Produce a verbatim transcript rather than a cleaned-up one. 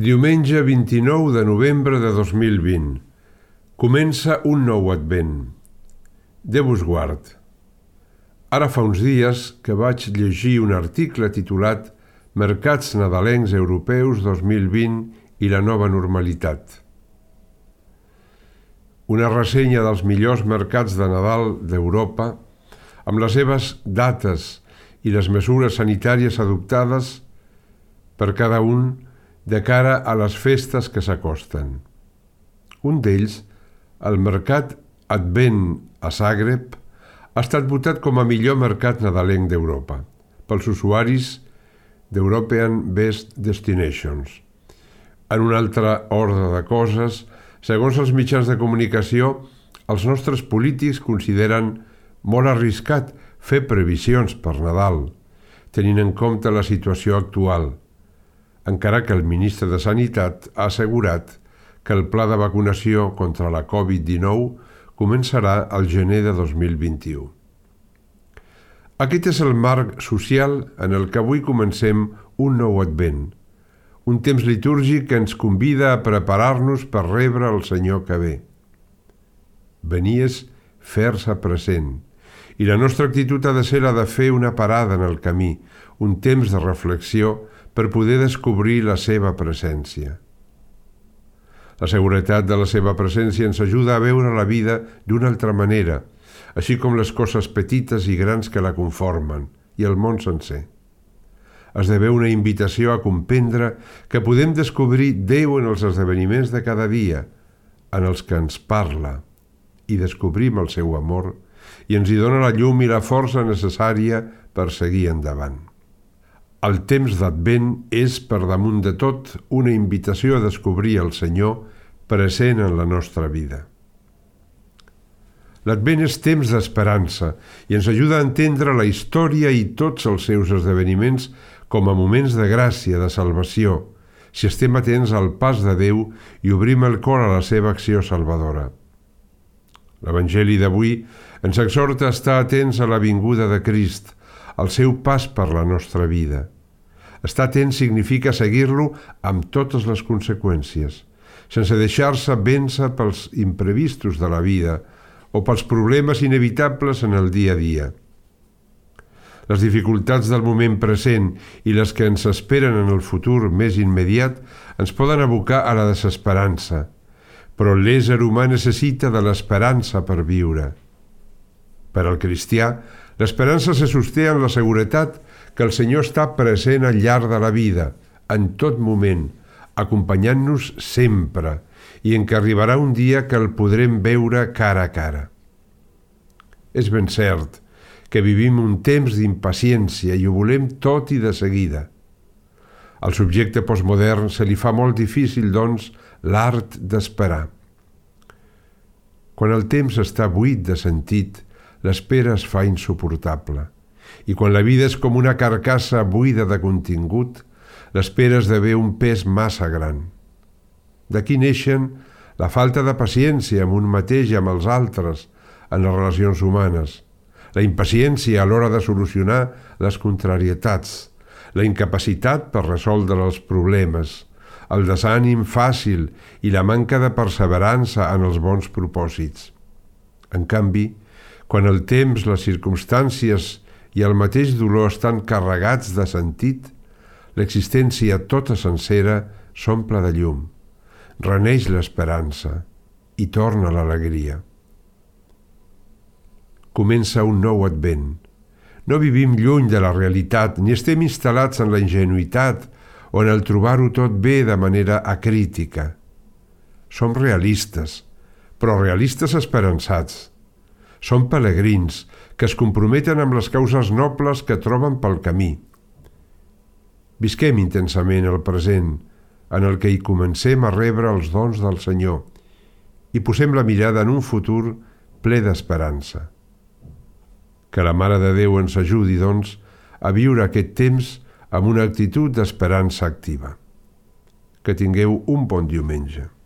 Diumenge vint-i-nou de novembre de dos mil vint. Comença un nou advent. Déu vos guard. Ara fa uns dies que vaig llegir un article titulat Mercats nadalencs europeus dos mil vint i la nova normalitat. Una ressenya dels millors mercats de Nadal d'Europa, amb les seves dates i les mesures sanitàries adoptades per cada un de cara a les festes que s'acosten. Un d'ells, el Mercat Advent a Zagreb, ha estat votat com a millor mercat nadalenc d'Europa pels usuaris d'European Best Destinations. En un altre ordre de coses, segons els mitjans de comunicació, els nostres polítics consideren molt arriscat fer previsions per Nadal, tenint en compte la situació actual, encara que el ministre de Sanitat ha assegurat que el pla de vacunació contra la covid dinou començarà al gener de dos mil vint-i-u. Aquest és el marc social en el que avui comencem un nou advent, un temps litúrgic que ens convida a preparar-nos per rebre el Senyor que ve. Venir és fer-se present, i la nostra actitud ha de ser la de fer una parada en el camí, un temps de reflexió per poder descobrir la seva presència. La seguretat de la seva presència ens ajuda a veure la vida d'una altra manera, així com les coses petites i grans que la conformen, i el món sencer. Esdevé una invitació a comprendre que podem descobrir Déu en els esdeveniments de cada dia, en els que ens parla, i descobrim el seu amor, i ens hi dona la llum i la força necessària per seguir endavant. El temps d'Advent és, per damunt de tot, una invitació a descobrir el Senyor present en la nostra vida. L'Advent és temps d'esperança i ens ajuda a entendre la història i tots els seus esdeveniments com a moments de gràcia, de salvació, si estem atents al pas de Déu i obrim el cor a la seva acció salvadora. L'Evangeli d'avui ens exhorta a estar atents a la vinguda de Crist, al seu pas per la nostra vida. Estar atent significa seguir-lo amb totes les conseqüències, sense deixar-se vèncer pels imprevistos de la vida o pels problemes inevitables en el dia a dia. Les dificultats del moment present i les que ens esperen en el futur més immediat ens poden abocar a la desesperança, però l'ésser humà necessita de l'esperança per viure. Per al cristià, l'esperança se sosté en la seguretat que el Senyor està present al llarg de la vida, en tot moment, acompanyant-nos sempre, i en què arribarà un dia que el podrem veure cara a cara. És ben cert que vivim un temps d'impaciència i ho volem tot i de seguida. Al subjecte postmodern se li fa molt difícil, doncs, l'art d'esperar. Quan el temps està buit de sentit, l'espera es fa insuportable. I quan la vida és com una carcassa buida de contingut, l'espera esdevé un pes massa gran. D'aquí neixen la falta de paciència amb un mateix i amb els altres en les relacions humanes, la impaciència a l'hora de solucionar les contrarietats, la incapacitat per resoldre els problemes, el desànim fàcil i la manca de perseverança en els bons propòsits. En canvi, quan el temps, les circumstàncies i el mateix dolor estan carregats de sentit, l'existència tota sencera s'omple de llum, reneix l'esperança i torna l'alegria. Comença un nou advent. No vivim lluny de la realitat, ni estem instal·lats en la ingenuïtat o en el trobar-ho tot bé de manera acrítica. Som realistes, però realistes esperançats. Som pelegrins que es comprometen amb les causes nobles que troben pel camí. Visquem intensament el present, en el que hi comencem a rebre els dons del Senyor, i posem la mirada en un futur ple d'esperança. Que la Mare de Déu ens ajudi, doncs, a viure aquest temps amb una actitud d'esperança activa. Que tingueu un bon diumenge.